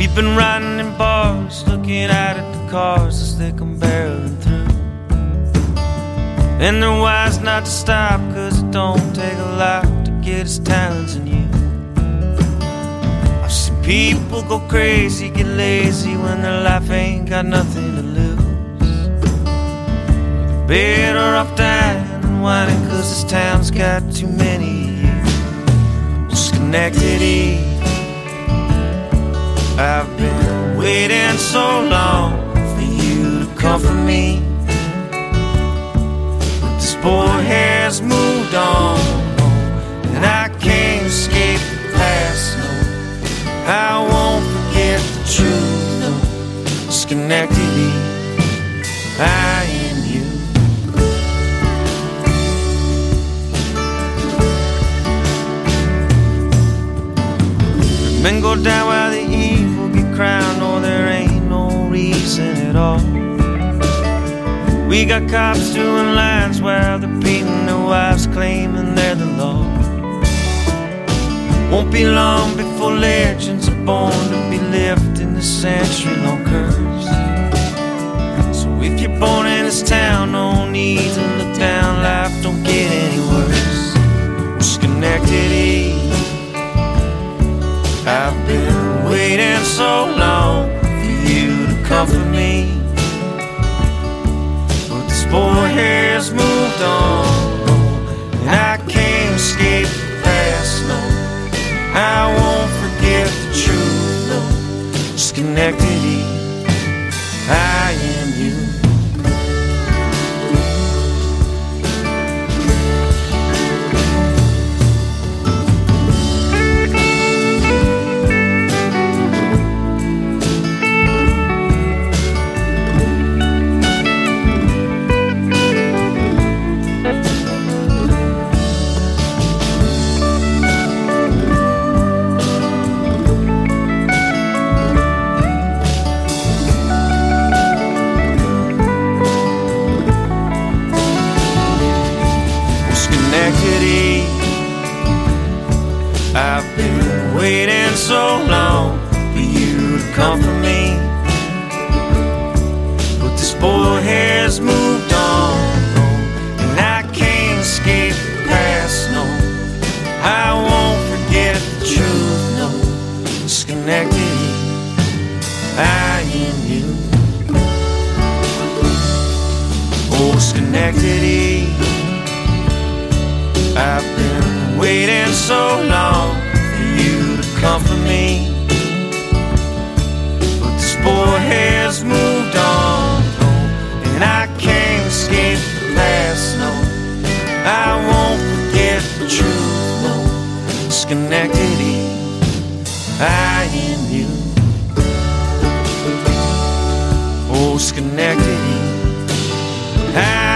We've been riding in bars, looking out at the cars as they come barreling through. And they're wise not to stop, cause it don't take a lot to get as talented in you. I've seen people go crazy, get lazy when their life ain't got nothing to lose. They're better off dying than whining, cause this town's got too many of you. Schenectady, I've been waiting so long for you to comfort me. But this boy has moved on, and I can't escape the past, no. I won't forget the truth, no. Schenectady, I am you. Men go down while the evil get crowned, no, there ain't no reason at all. We got cops doing lines while they're beating their wives, claiming they're the law. Won't be long before legends are born to be left in the century-long curse. So if you're born in this town, no need to look down, life don't get any worse. Schenectady, I've been waiting so long for you to comfort me. But this boy has moved on, and I can't escape the past, no. I won't forget the truth, no. Schenectady, I am you. Schenectady, I've been waiting so long for you to comfort me. But this boy has moved on, and I can't escape the past, no. I won't forget the truth, no. Schenectady, I am you. Oh, Schenectady, I've been waiting so long for you to comfort me. But this boy has moved on, and I can't escape the past, no. I won't forget the truth, no. Schenectady, I am you. Oh, Schenectady, I